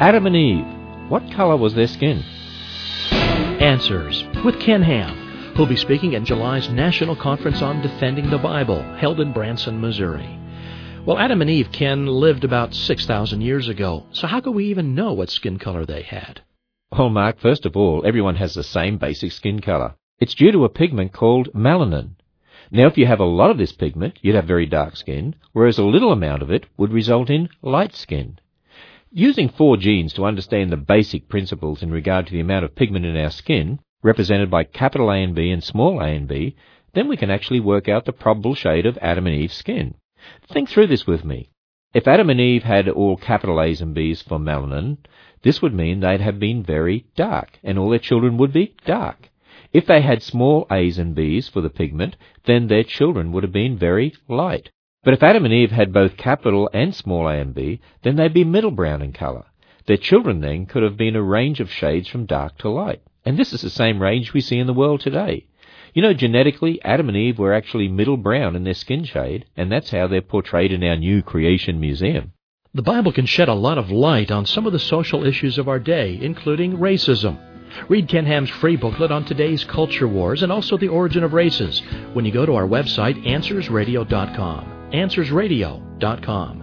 Adam and Eve, what color was their skin? Answers with Ken Ham, who'll be speaking at July's National Conference on Defending the Bible, held in Branson, Missouri. Well, Adam and Eve, Ken, lived about 6,000 years ago, so how could we even know what skin color they had? Well, Mark, first of all, everyone has the same basic skin color. It's due to a pigment called melanin. Now, if you have a lot of this pigment, you'd have very dark skin, whereas a little amount of it would result in light skin. Using 4 genes to understand the basic principles in regard to the amount of pigment in our skin, represented by capital A and B and small a and B, then we can actually work out the probable shade of Adam and Eve's skin. Think through this with me. If Adam and Eve had all capital A's and B's for melanin, this would mean they'd have been very dark, and all their children would be dark. If they had small a's and b's for the pigment, then their children would have been very light. But if Adam and Eve had both capital and small a and b, then they'd be middle brown in color. Their children then could have been a range of shades from dark to light. And this is the same range we see in the world today. You know, genetically, Adam and Eve were actually middle brown in their skin shade, and that's how they're portrayed in our new Creation Museum. The Bible can shed a lot of light on some of the social issues of our day, including racism. Read Ken Ham's free booklet on today's culture wars and also the origin of races when you go to our website, AnswersRadio.com. AnswersRadio.com.